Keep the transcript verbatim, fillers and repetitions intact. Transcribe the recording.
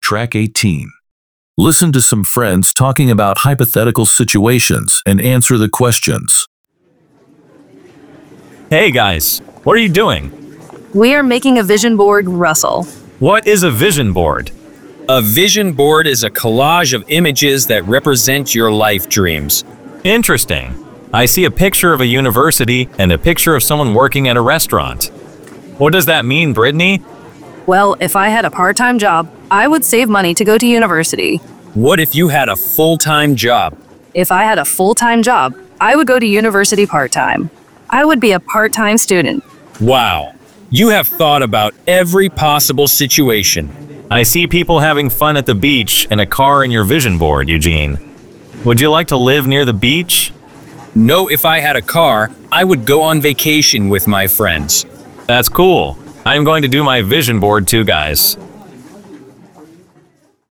Track eighteen. Listen to some friends talking about hypothetical situations and answer the questions. Hey guys, what are you doing? We are making a vision board, Russell. What is a vision board? A vision board is a collage of images that represent your life dreams. Interesting. I see a picture of a university and a picture of someone working at a restaurant. What does that mean, Brittany? Well, if I had a part-time job, I would save money to go to university. What if you had a full-time job? If I had a full-time job, I would go to university part-time. I would be a part-time student. Wow, you have thought about every possible situation. I see people having fun at the beach and a car in your vision board, Eugene. Would you like to live near the beach? No, if I had a car, I would go on vacation with my friends. That's cool. I'm going to do my vision board too, guys.